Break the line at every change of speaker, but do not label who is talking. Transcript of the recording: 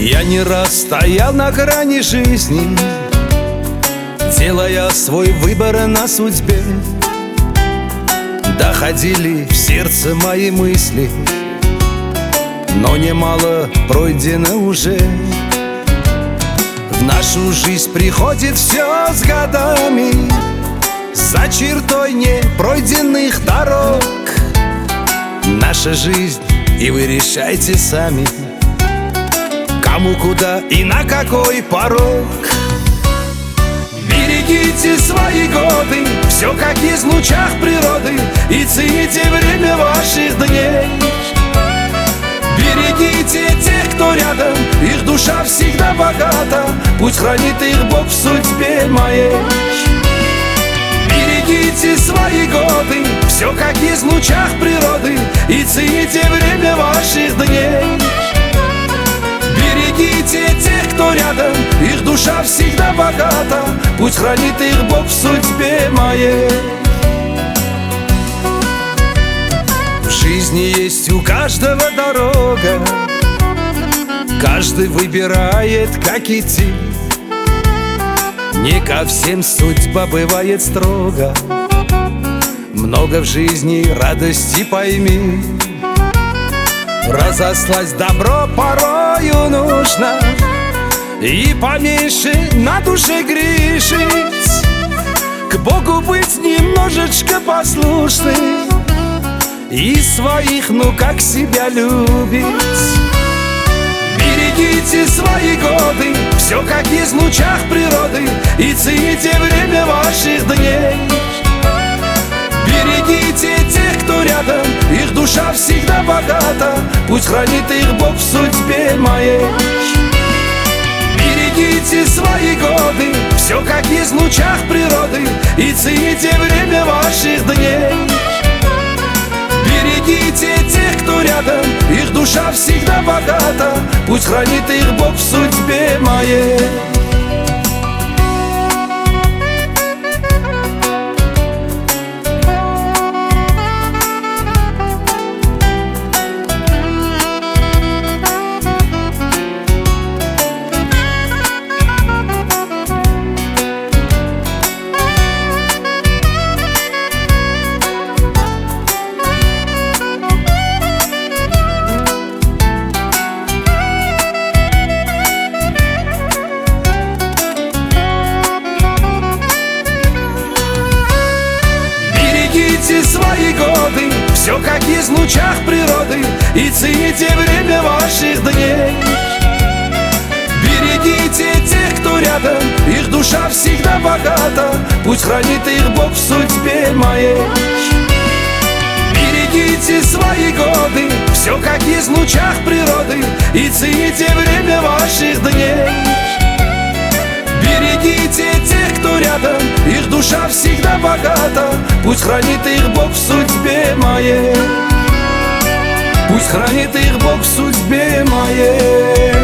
Я не раз стоял на грани жизни, делая свой выбор на судьбе. Доходили в сердце мои мысли, но немало пройдено уже. В нашу жизнь приходит все с годами, за чертой непройденных дорог. Наша жизнь, и вы решайте сами, кому, куда и на какой порог. Берегите свои годы, все как есть в лучах природы, и цените время ваших дней. Берегите тех, кто рядом, их душа всегда богата, пусть хранит их Бог в судьбе моей. Берегите свои годы, все как есть в лучах природы, и цените время ваших дней. Берегите тех, кто рядом, их душа всегда богата, пусть хранит их Бог в судьбе моей. В жизни есть у каждого дорога, каждый выбирает, как идти. Не ко всем судьба бывает строго, много в жизни радости пойми. Разослать добро порою нужно, и поменьше на душе грешить, к Богу быть немножечко послушным, и своих, ну как себя любить. Берегите свои годы, все как есть в лучах природы, и цените время ваших дней. Берегите тех, кто рядом, их душа всегда богата, пусть хранит их Бог в судьбе моей. Берегите свои годы, все как есть в лучах природы, и цените время ваших дней. Берегите тех, кто рядом, их душа всегда богата, пусть хранит их Бог в судьбе моей. Берегите свои годы, все как есть в лучах природы, и цените время ваших дней. Берегите тех, кто рядом, их душа всегда богата, пусть хранит их Бог в судьбе моей. Берегите свои годы, все как есть в лучах природы, и цените время ваших дней. Берегите тех, кто рядом, их душа всегда богата, пусть хранит их Бог в судьбе моей. Пусть хранит их Бог в судьбе моей.